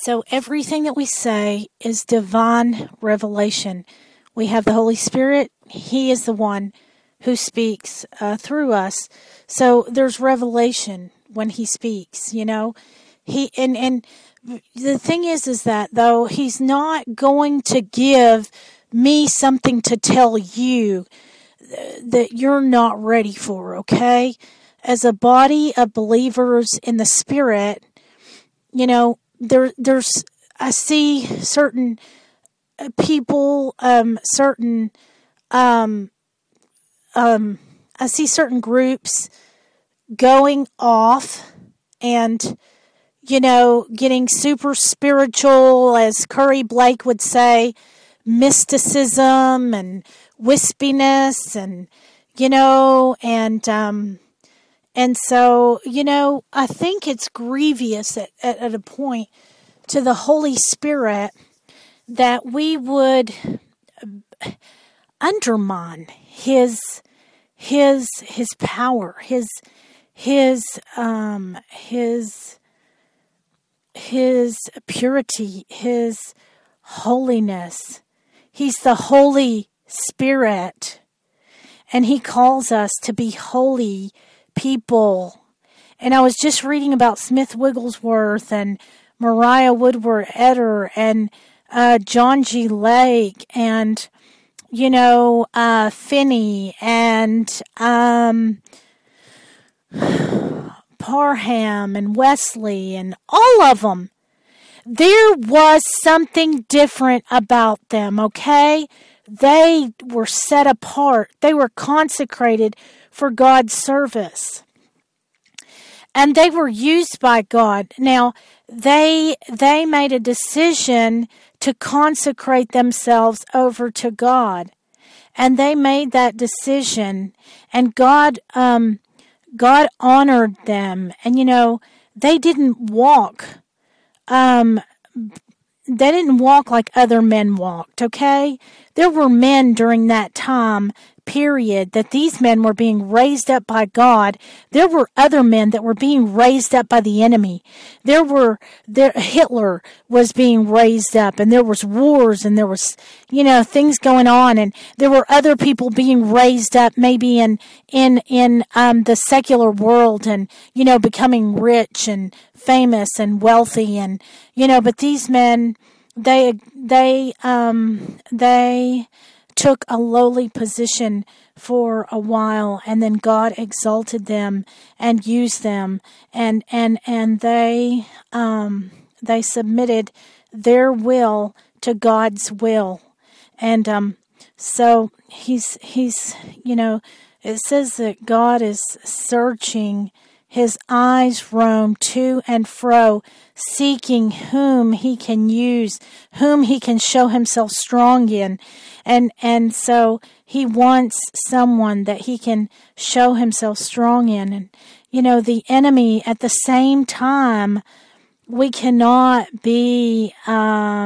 So everything that we say is divine revelation. We have the Holy Spirit. He is the one who speaks through us. So there's revelation when he speaks, you know. And the thing is that though he's not going to give me something to tell you that you're not ready for, okay? As a body of believers in the Spirit, you know, I see certain people, I see certain groups going off and, you know, getting super spiritual, as Curry Blake would say, mysticism and wispiness and, you know, and so, you know, I think it's grievous at a point to the Holy Spirit that we would undermine his power, his purity, his holiness. He's the Holy Spirit, and he calls us to be holy people. And I was just reading about Smith Wigglesworth and Mariah Woodward Etter and John G. Lake and, you know, Finney and Parham and Wesley and all of them. There was something different about them, okay? They were set apart. They were consecrated for God's service. And they were used by God. Now, they made a decision to consecrate themselves over to God. And they made that decision. And God honored them. And, you know, they didn't walk like other men walked, okay? There were men during that time period that these men were being raised up by God. There were other men that were being raised up by the enemy. Hitler was being raised up, and there was wars, and there was, you know, things going on, and there were other people being raised up maybe in the secular world and, you know, becoming rich and famous and wealthy, and, you know, but these men, they took a lowly position for a while, and then God exalted them and used them, and they submitted their will to God's will, and so he's you know, it says that God is searching. His eyes roam to and fro, seeking whom he can use, whom he can show himself strong in. And so he wants someone that he can show himself strong in. And, you know, the enemy at the same time, we cannot be, how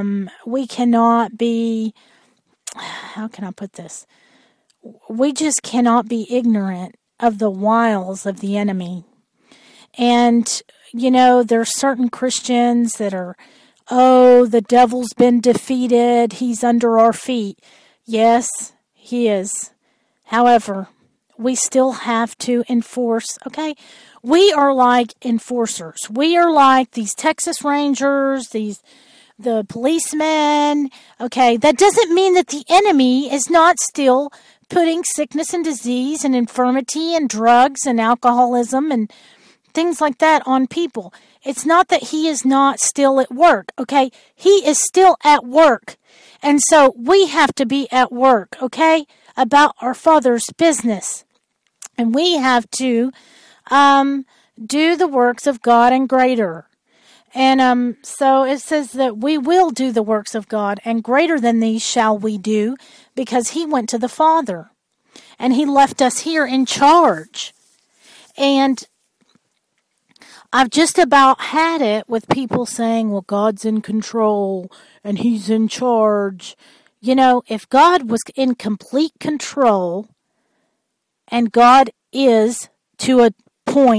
can I put this? We just cannot be ignorant of the wiles of the enemy. And, you know, there are certain Christians that are, oh, the devil's been defeated. He's under our feet. Yes, he is. However, we still have to enforce, okay? We are like enforcers. We are like these Texas Rangers, the policemen, okay? That doesn't mean that the enemy is not still putting sickness and disease and infirmity and drugs and alcoholism and things like that on people. It's not that he is not still at work, okay? He is still at work. And so we have to be at work, okay? About our Father's business. And we have to do the works of God and greater. And so it says that we will do the works of God, and greater than these shall we do, because he went to the Father. And he left us here in charge. And I've just about had it with people saying, well, God's in control and he's in charge. You know, if God was in complete control, and God is to a point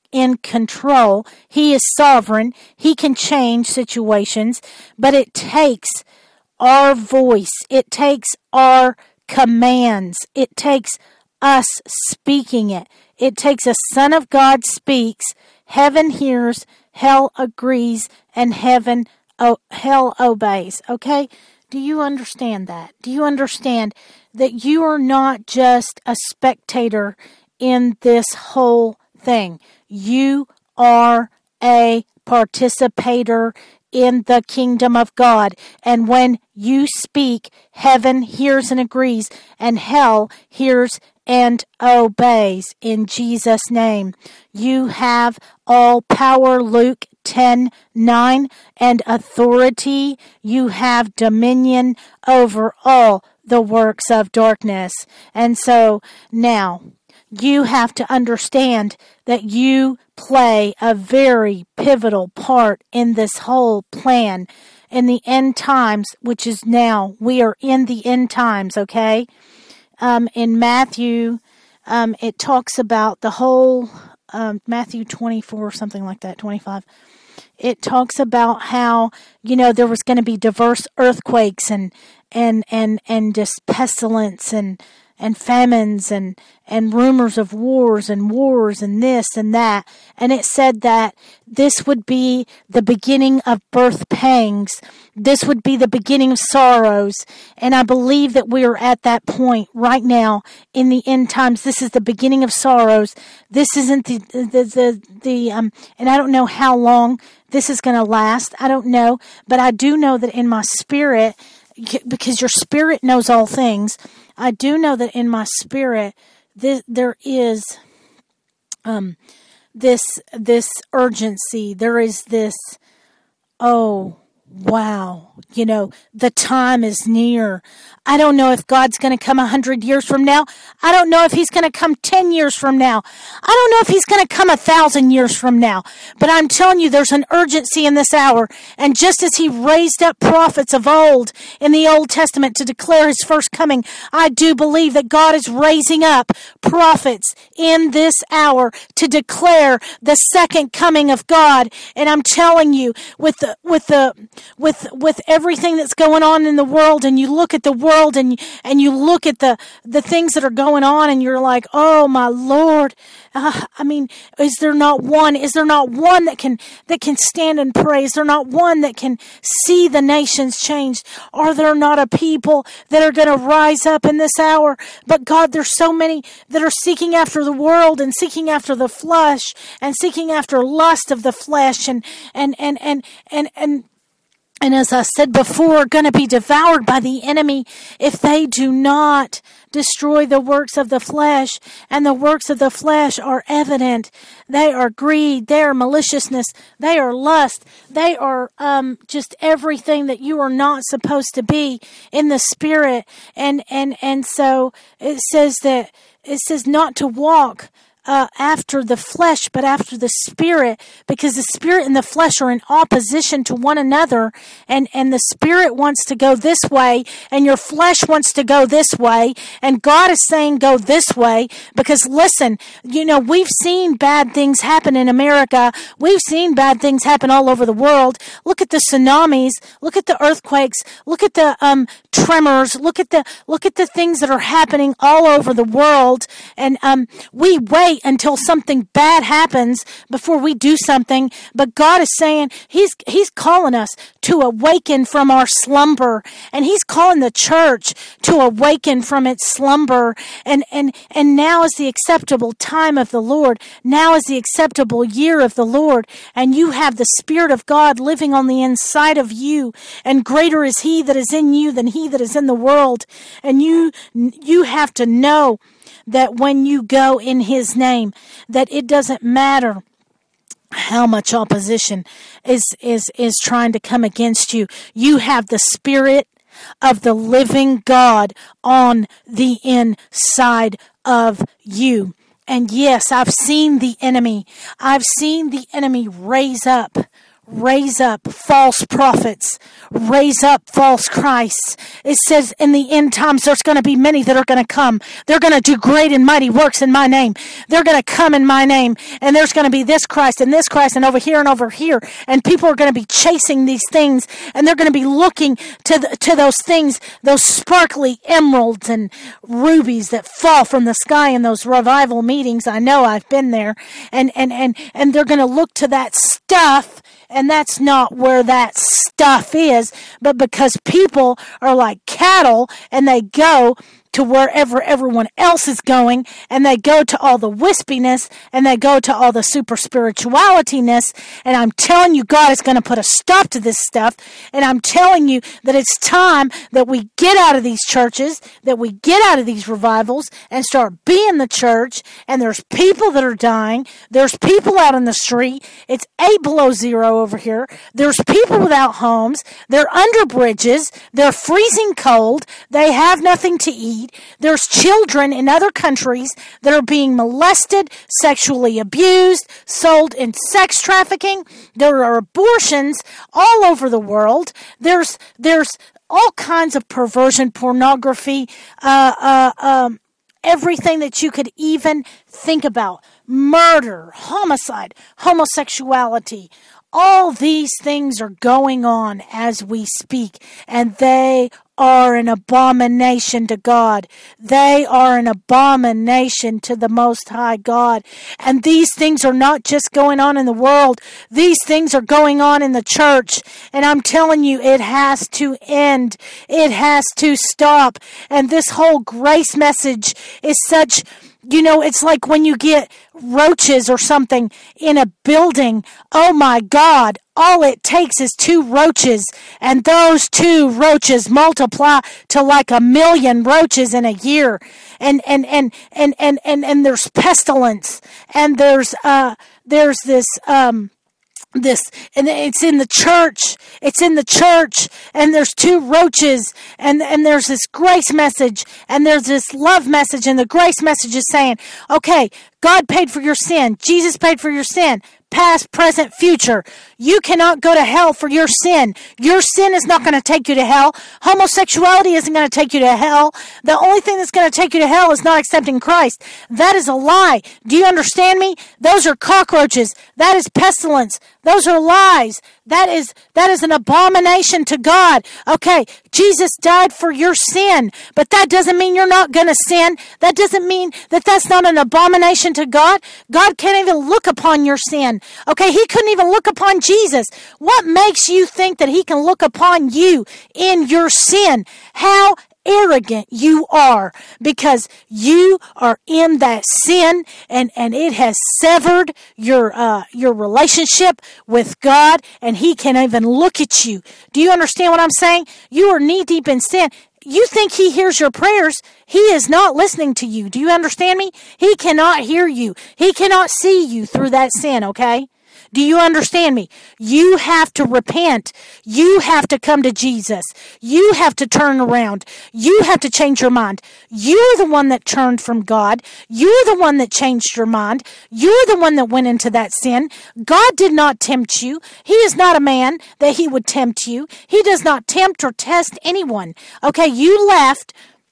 in control. He is sovereign. He can change situations, but it takes our voice. It takes our commands. It takes us speaking it. It takes a son of God speaks, heaven hears, hell agrees, and hell obeys. Okay? Do you understand that? Do you understand that you are not just a spectator in this whole thing? You are a participator in the kingdom of God. And when you speak, heaven hears and agrees, and hell hears and obeys in Jesus' name. You have all power, Luke 10:9, and authority. You have dominion over all the works of darkness. And so now you have to understand that you play a very pivotal part in this whole plan in the end times, which is now. We are in the end times, okay? In Matthew, it talks about the whole, Matthew 24, something like that, 25. It talks about how, there was going to be diverse earthquakes and just pestilence and famines and rumors of wars and this and that. And it said that this would be the beginning of birth pangs. This would be the beginning of sorrows. And I believe that we are at that point right now in the end times. This is the beginning of sorrows. This isn't and I don't know how long this is going to last. I don't know. But I do know that in my spirit, because your spirit knows all things, I do know that in my spirit there is this urgency. There is this, oh wow, the time is near. I don't know if God's going to come 100 years from now. I don't know if he's going to come 10 years from now. I don't know if he's going to come 1,000 years from now. But I'm telling you, there's an urgency in this hour. And just as he raised up prophets of old in the Old Testament to declare his first coming, I do believe that God is raising up prophets in this hour to declare the second coming of God. And I'm telling you, with everything that's going on in the world, and you look at the world and you look at the things that are going on, and you're like, oh my Lord, is there not one that can stand and pray? Is there not one that can see the nations changed? Are there not a people that are going to rise up in this hour? But God, there's so many that are seeking after the world and seeking after the flesh and seeking after lust of the flesh and as I said before, are going to be devoured by the enemy if they do not destroy the works of the flesh. And the works of the flesh are evident. They are greed. They are maliciousness. They are lust. They are just everything that you are not supposed to be in the spirit. And so it says not to walk after the flesh, but after the spirit, because the spirit and the flesh are in opposition to one another, and the spirit wants to go this way, and your flesh wants to go this way, and God is saying go this way, because listen, we've seen bad things happen in America. We've seen bad things happen all over the world. Look at the tsunamis, look at the earthquakes, look at the tremors, look at the things that are happening all over the world, and we wait until something bad happens before we do something. But God is saying He's calling us to awaken from our slumber, and He's calling the church to awaken from its slumber. And now is the acceptable time of the Lord. Now is the acceptable year of the Lord, and you have the Spirit of God living on the inside of you. And greater is He that is in you than he that is in the world. And you have to know that when you go in His name, that it doesn't matter how much opposition is trying to come against you. You have the Spirit of the living God on the inside of you. And yes, I've seen the enemy. I've seen the enemy raise up raise up false prophets, raise up false Christs. It says in the end times there's going to be many that are going to come. They're going to do great and mighty works in my name. They're going to come in my name, and there's going to be this Christ and over here and over here, and people are going to be chasing these things, and they're going to be looking to those things, those sparkly emeralds and rubies that fall from the sky in those revival meetings. I know, I've been there, and they're going to look to that stuff. And that's not where that stuff is, but because people are like cattle and they go to wherever everyone else is going, and they go to all the wispiness, and they go to all the super spiritualityness, and I'm telling you, God is going to put a stop to this stuff, and I'm telling you that it's time that we get out of these churches, that we get out of these revivals, and start being the church, and there's people that are dying, there's people out in the street, it's 8 below zero over here, there's people without homes, they're under bridges, they're freezing cold, they have nothing to eat. There's children in other countries that are being molested, sexually abused, sold in sex trafficking. There are abortions all over the world. There's all kinds of perversion, pornography, everything that you could even think about. Murder, homicide, homosexuality. All these things are going on as we speak, and they are an abomination to God. They are an abomination to the Most High God. And these things are not just going on in the world. These things are going on in the church. And I'm telling you, it has to end. It has to stop. And this whole grace message is such... it's like when you get roaches or something in a building. Oh my God, all it takes is 2 roaches, and those 2 roaches multiply to like 1 million roaches in a year. And there's pestilence, and there's this, and it's in the church, and there's 2 roaches, and there's this grace message, and there's this love message, and the grace message is saying, okay, God paid for your sin, Jesus paid for your sin, past, present, future. You cannot go to hell for your sin. Your sin is not going to take you to hell. Homosexuality isn't going to take you to hell. The only thing that's going to take you to hell is not accepting Christ. That is a lie. Do you understand me? Those are cockroaches. That is pestilence. Those are lies. That is an abomination to God. Okay, Jesus died for your sin, but that doesn't mean you're not going to sin. That doesn't mean that that's not an abomination to God. God can't even look upon your sin. Okay, he couldn't even look upon Jesus. What makes you think that he can look upon you in your sin? How arrogant you are, because you are in that sin, and it has severed your relationship with God, and he can't even look at you. Do you understand what I'm saying? You are knee deep in sin. You think he hears your prayers. He is not listening to you. Do you understand me? He cannot hear you. He cannot see you through that sin, okay? Do you understand me? You have to repent. You have to come to Jesus. You have to turn around. You have to change your mind. You're the one that turned from God. You're the one that changed your mind. You're the one that went into that sin. God did not tempt you. He is not a man that he would tempt you. He does not tempt or test anyone. Okay, you left.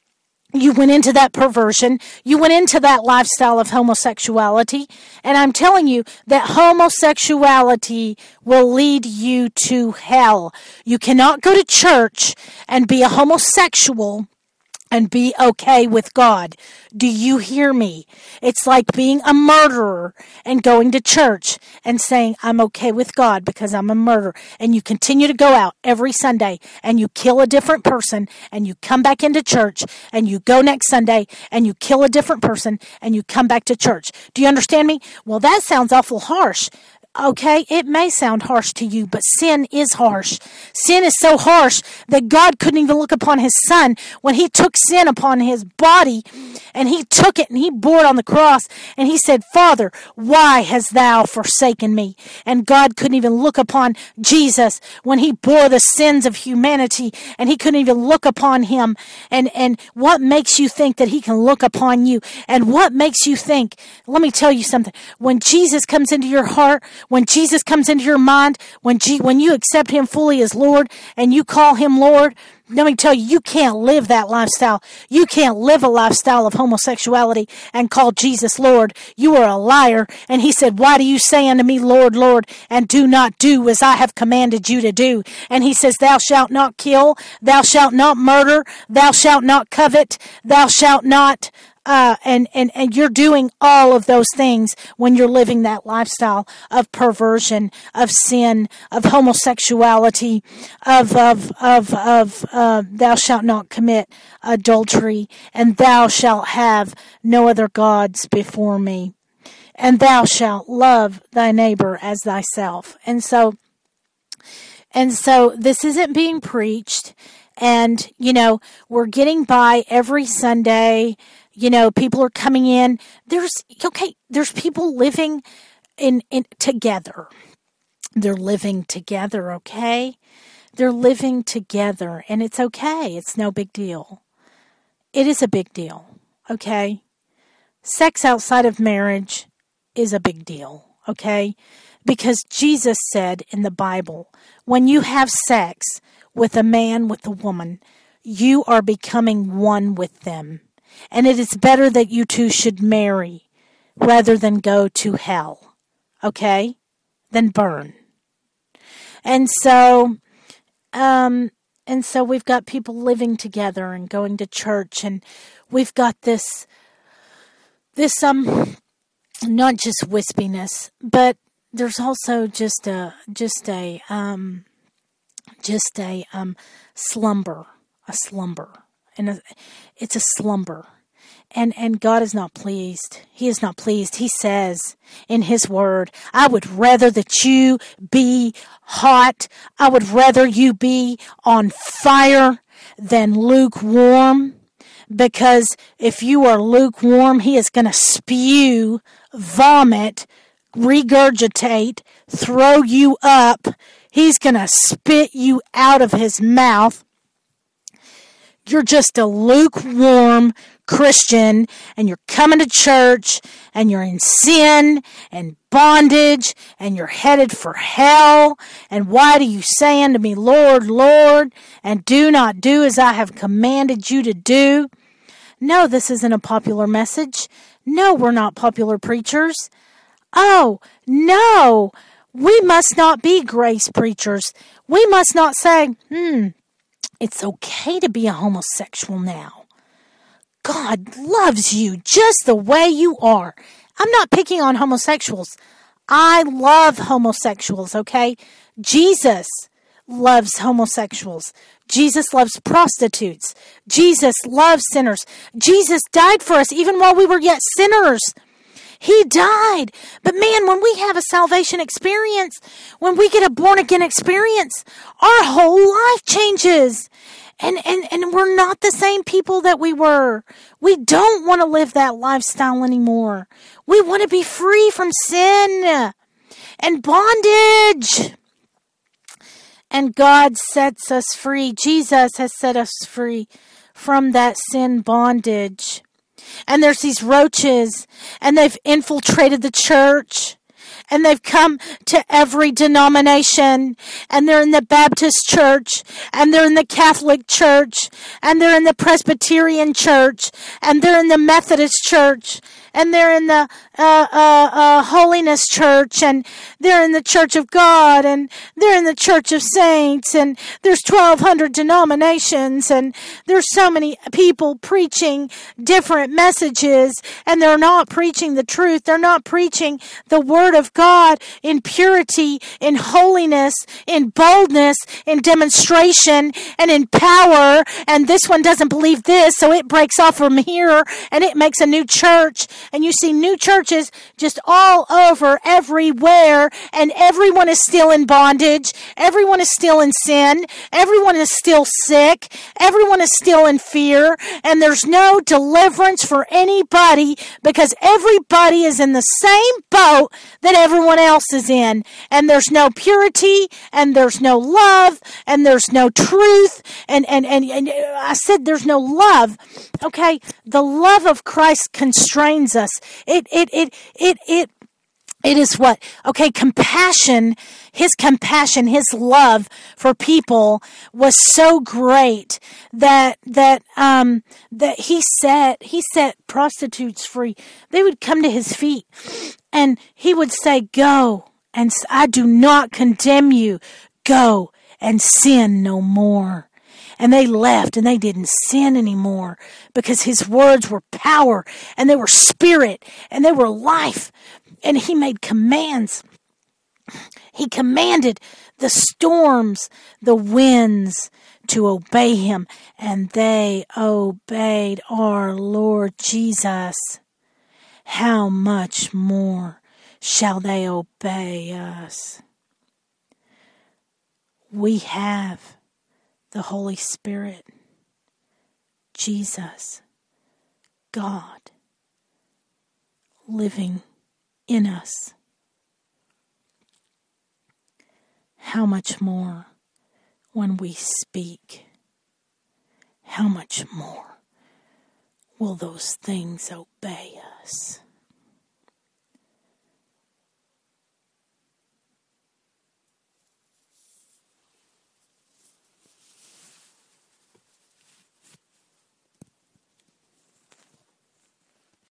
You went into that perversion. You went into that lifestyle of homosexuality. And I'm telling you that homosexuality will lead you to hell. You cannot go to church and be a homosexual and be okay with God. Do you hear me? It's like being a murderer and going to church and saying, I'm okay with God because I'm a murderer. And you continue to go out every Sunday and you kill a different person, and you come back into church, and you go next Sunday and you kill a different person and you come back to church. Do you understand me? Well, that sounds awful harsh. Okay, it may sound harsh to you, but sin is harsh. Sin is so harsh that God couldn't even look upon his son when he took sin upon his body, and he took it and he bore it on the cross, and he said, Father, why hast thou forsaken me? And God couldn't even look upon Jesus when he bore the sins of humanity, and he couldn't even look upon him. And what makes you think that he can look upon you? And what makes you think, let me tell you something, when Jesus comes into your heart, when Jesus comes into your mind, when you accept him fully as Lord and you call him Lord, let me tell you, you can't live that lifestyle. You can't live a lifestyle of homosexuality and call Jesus Lord. You are a liar. And he said, why do you say unto me, Lord, Lord, and do not do as I have commanded you to do? And he says, thou shalt not kill, thou shalt not murder, thou shalt not covet, thou shalt not and you're doing all of those things when you're living that lifestyle of perversion, of sin, of homosexuality, of thou shalt not commit adultery, and thou shalt have no other gods before me, and thou shalt love thy neighbor as thyself. And so this isn't being preached, and we're getting by every Sunday. People are coming in. There's people living in together. They're living together, okay? They're living together, and it's okay. It's no big deal. It is a big deal, okay? Sex outside of marriage is a big deal, okay? Because Jesus said in the Bible, when you have sex with a man, with a woman, you are becoming one with them. And it is better that you two should marry rather than go to hell, okay? Than burn. And so we've got people living together and going to church, and we've got this not just wispiness, but there's also just a slumber, and it's a slumber. And God is not pleased. He is not pleased. He says in his word, I would rather that you be hot. I would rather you be on fire than lukewarm. Because if you are lukewarm, he is going to spew, vomit, regurgitate, throw you up. He's going to spit you out of his mouth. You're just a lukewarm Christian, and you're coming to church, and you're in sin and bondage, and you're headed for hell. And why do you say unto me, Lord, Lord, and do not do as I have commanded you to do? No, this isn't a popular message. No, we're not popular preachers. Oh, no, we must not be grace preachers. We must not say, it's okay to be a homosexual now. God loves you just the way you are. I'm not picking on homosexuals. I love homosexuals, okay? Jesus loves homosexuals. Jesus loves prostitutes. Jesus loves sinners. Jesus died for us even while we were yet sinners. He died. But man, when we have a salvation experience, when we get a born again experience, our whole life changes. And we're not the same people that we were. We don't want to live that lifestyle anymore. We want to be free from sin and bondage. And God sets us free. Jesus has set us free from that sin bondage. And there's these roaches, and they've infiltrated the church. And they've come to every denomination, and they're in the Baptist church, and they're in the Catholic church, and they're in the Presbyterian church, and they're in the Methodist church, and they're in the Holiness Church, and they're in the Church of God, and they're in the Church of Saints, and there's 1,200 denominations, and there's so many people preaching different messages, and they're not preaching the truth. They're not preaching the Word of God in purity, in holiness, in boldness, in demonstration, and in power. And this one doesn't believe this, so it breaks off from here, and it makes a new church. And you see new churches just all over, everywhere, and everyone is still in bondage. Everyone is still in sin. Everyone is still sick. Everyone is still in fear. And there's no deliverance for anybody because everybody is in the same boat that everyone else is in. And there's no purity, and there's no love, and there's no truth. And I said there's no love. Okay, the love of Christ constrains us. It It is what? Okay, compassion, his love for people was so great that he set prostitutes free. They would come to his feet and he would say, "Go, and I do not condemn you. Go and sin no more." And they left and they didn't sin anymore because his words were power and they were spirit and they were life. And he made commands. He commanded the storms, the winds to obey him. And they obeyed our Lord Jesus. How much more shall they obey us? We have the Holy Spirit, Jesus, God, living in us. How much more when we speak? How much more will those things obey us?